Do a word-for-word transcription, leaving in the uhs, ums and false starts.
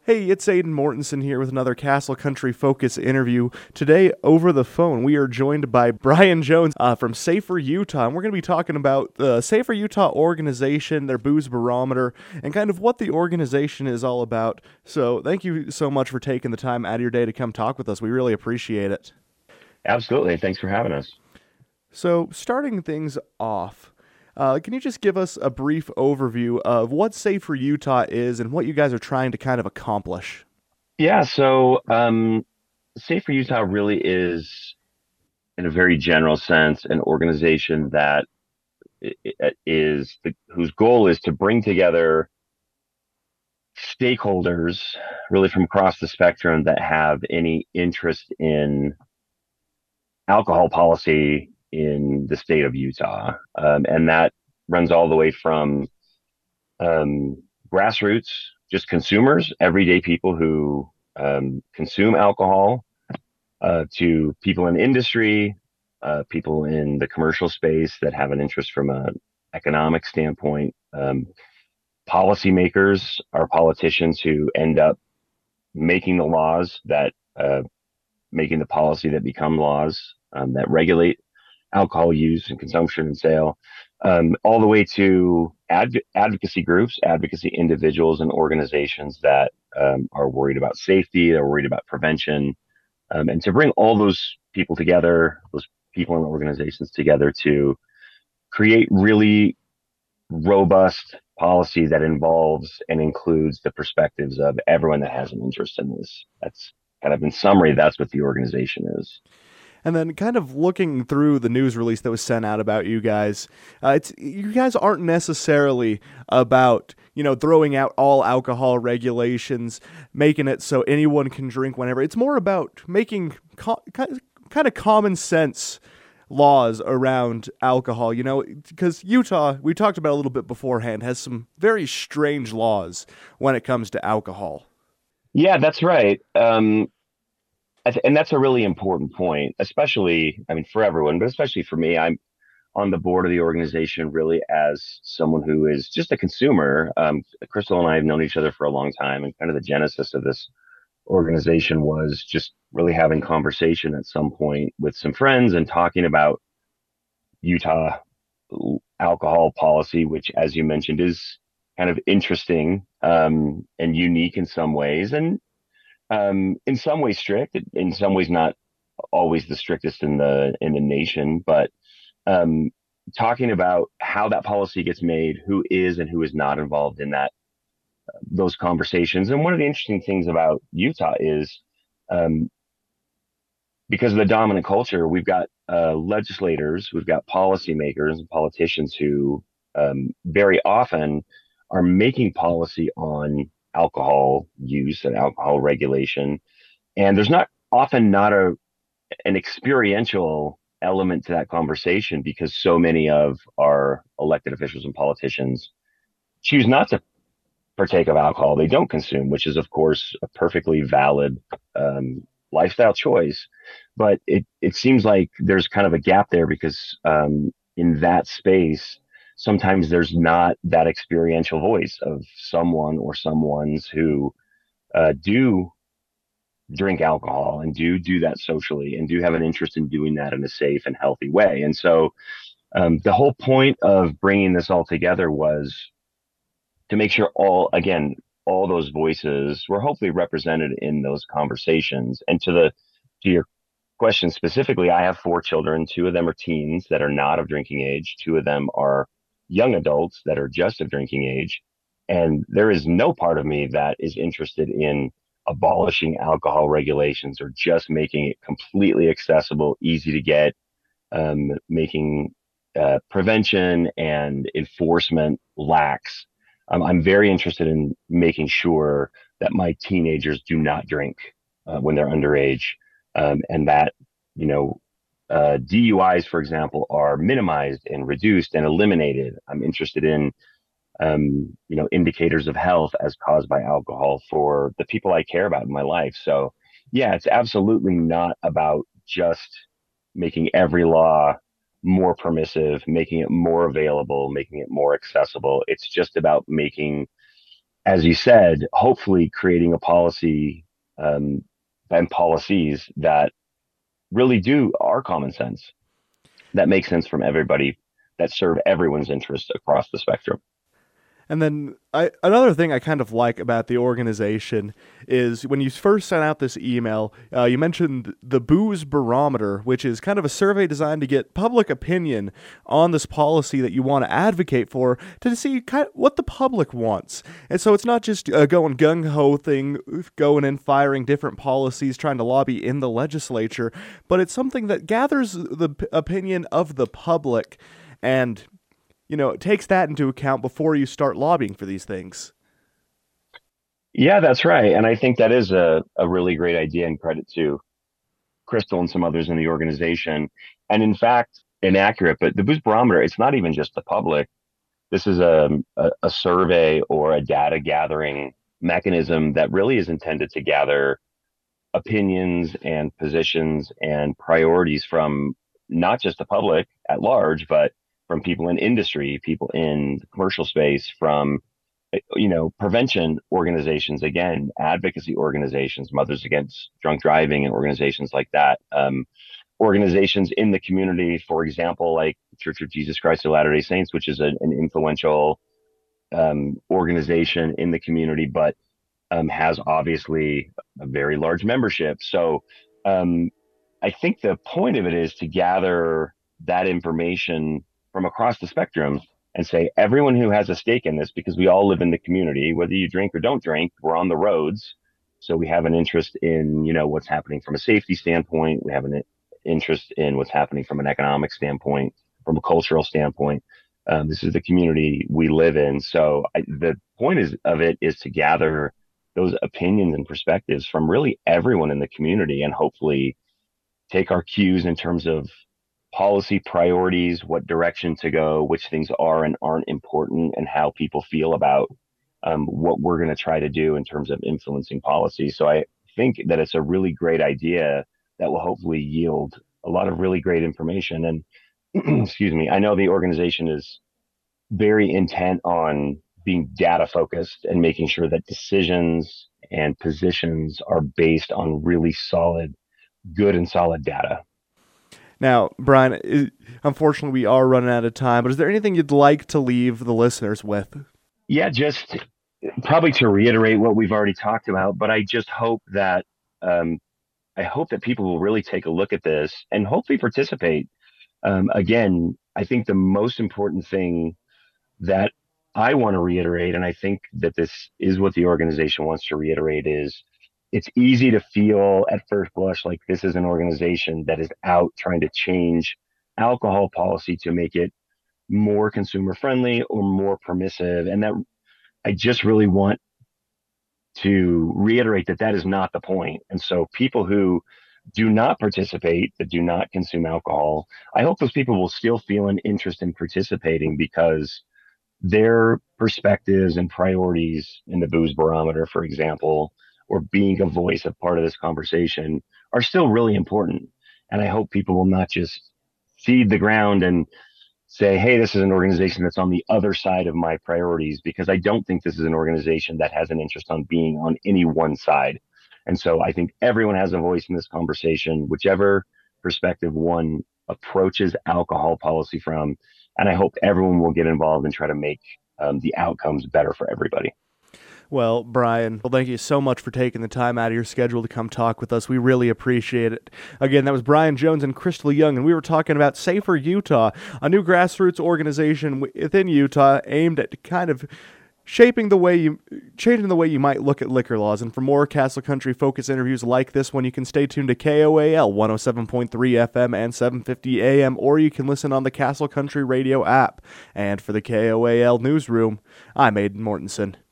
Hey, it's Aiden Mortensen here with another Castle Country Focus interview. Today, over the phone, we are joined by Brian Jones uh, from Safer Utah, and we're going to be talking about the Safer Utah organization, their booze barometer, and kind of what the organization is all about. So, thank you so much for taking the time out of your day to come talk with us. We really appreciate it. Absolutely. Thanks for having us. So, starting things off, uh, can you just give us a brief overview of what Safer Utah is and what you guys are trying to kind of accomplish? Yeah, so um, Safer Utah really is, in a very general sense, an organization that i- i- is the, whose goal is to bring together stakeholders really from across the spectrum that have any interest in alcohol policy in the state of Utah. Um, and that runs all the way from um, grassroots, just consumers, everyday people who um, consume alcohol, uh, to people in industry, uh, people in the commercial space that have an interest from an economic standpoint, um, policymakers, our politicians who end up making the laws that uh, making the policy that become laws um, that regulate alcohol use and consumption and sale, um, all the way to adv- advocacy groups, advocacy individuals, and organizations that um, are worried about safety, they're worried about prevention, um, and to bring all those people together, those people and organizations together to create really robust policy that involves and includes the perspectives of everyone that has an interest in this. That's kind of in summary, that's what the organization is. And then, kind of looking through the news release that was sent out about you guys, uh, it's you guys aren't necessarily about you know throwing out all alcohol regulations, making it so anyone can drink whenever. It's more about making co- kind of common sense laws around alcohol. You know, because Utah, we talked about a little bit beforehand, has some very strange laws when it comes to alcohol. Yeah, that's right. Um, I th- and that's a really important point, especially, I mean, for everyone, but especially for me. I'm on the board of the organization really as someone who is just a consumer. Um, Crystal and I have known each other for a long time, and kind of the genesis of this organization was just really having conversation at some point with some friends and talking about Utah alcohol policy, which, as you mentioned, is kind of interesting um, and unique in some ways, and um, in some ways strict, in some ways not always the strictest in the in the nation, but um, talking about how that policy gets made, who is and who is not involved in that those conversations. And one of the interesting things about Utah is um, because of the dominant culture, we've got uh, legislators, we've got policymakers and politicians who um, very often are making policy on alcohol use and alcohol regulation. And there's not often not a an experiential element to that conversation because so many of our elected officials and politicians choose not to partake of alcohol. They don't consume, which is, of course, a perfectly valid um, lifestyle choice. But it, it seems like there's kind of a gap there because um, in that space, sometimes there's not that experiential voice of someone or someone's who uh, do drink alcohol and do do that socially and do have an interest in doing that in a safe and healthy way. And so um, the whole point of bringing this all together was to make sure all, again, all those voices were hopefully represented in those conversations. And to the to your question specifically, I have four children. Two of them are teens that are not of drinking age. Two of them are young adults that are just of drinking age. And there is no part of me that is interested in abolishing alcohol regulations or just making it completely accessible, easy to get, um, making uh, prevention and enforcement lax. Um, I'm very interested in making sure that my teenagers do not drink uh, when they're underage, um, and that you know uh, D U Is, for example, are minimized and reduced and eliminated. I'm interested in um, you know indicators of health as caused by alcohol for the people I care about in my life. So yeah, it's absolutely not about just making every law more permissive, making it more available, making it more accessible. It's just about making as you said, hopefully creating a policy um, and policies that really do are common sense, that make sense from everybody, that serve everyone's interest across the spectrum. And then I, another thing I kind of like about the organization is when you first sent out this email, uh, you mentioned the Booze Barometer, which is kind of a survey designed to get public opinion on this policy that you want to advocate for, to see kind of what the public wants. And so it's not just uh, going gung-ho thing, going and firing different policies, trying to lobby in the legislature, but it's something that gathers the p- opinion of the public and, you know, it takes that into account before you start lobbying for these things. Yeah, that's right. And I think that is a, a really great idea, and credit to Crystal and some others in the organization. And in fact, inaccurate, but the Boost Barometer, it's not even just the public. This is a, a, a survey or a data gathering mechanism that really is intended to gather opinions and positions and priorities from not just the public at large, but from people in industry, people in the commercial space, from you know prevention organizations, again, advocacy organizations, Mothers Against Drunk Driving, and organizations like that. Um, organizations in the community, for example, like Church of Jesus Christ of Latter-day Saints, which is a, an influential um, organization in the community, but um, has obviously a very large membership. So um, I think the point of it is to gather that information from across the spectrum and say everyone who has a stake in this, because we all live in the community, whether you drink or don't drink, we're on the roads. So we have an interest in, you know, what's happening from a safety standpoint. We have an interest in what's happening from an economic standpoint, from a cultural standpoint. Um, this is the community we live in. So I, the point is of it is to gather those opinions and perspectives from really everyone in the community, and hopefully take our cues in terms of policy priorities, what direction to go, which things are and aren't important, and how people feel about um, what we're going to try to do in terms of influencing policy. So I think that it's a really great idea that will hopefully yield a lot of really great information. And excuse me, I know the organization is very intent on being data focused and making sure that decisions and positions are based on really solid, good and solid data. Now, Brian, is, unfortunately, we are running out of time, but is there anything you'd like to leave the listeners with? Yeah, just probably to reiterate what we've already talked about, but I just hope that um, I hope that people will really take a look at this and hopefully participate. Um, again, I think the most important thing that I want to reiterate, and I think that this is what the organization wants to reiterate, is it's easy to feel at first blush like this is an organization that is out trying to change alcohol policy to make it more consumer friendly or more permissive. And that I just really want to reiterate that that is not the point. And so people who do not participate, that do not consume alcohol, I hope those people will still feel an interest in participating, because their perspectives and priorities in the Booze Barometer, for example, or being a voice, a part of this conversation, are still really important. And I hope people will not just feed the ground and say, hey, this is an organization that's on the other side of my priorities, because I don't think this is an organization that has an interest on being on any one side. And so I think everyone has a voice in this conversation, whichever perspective one approaches alcohol policy from. And I hope everyone will get involved and try to make um, the outcomes better for everybody. Well, Brian, well, thank you so much for taking the time out of your schedule to come talk with us. We really appreciate it. Again, that was Brian Jones and Crystal Young, and we were talking about Safer Utah, a new grassroots organization within Utah aimed at kind of shaping the way you, changing the way you might look at liquor laws. And for more Castle Country focus interviews like this one, you can stay tuned to K O A L one oh seven point three F M and seven fifty A M, or you can listen on the Castle Country Radio app. And for the K O A L newsroom, I'm Aiden Mortensen.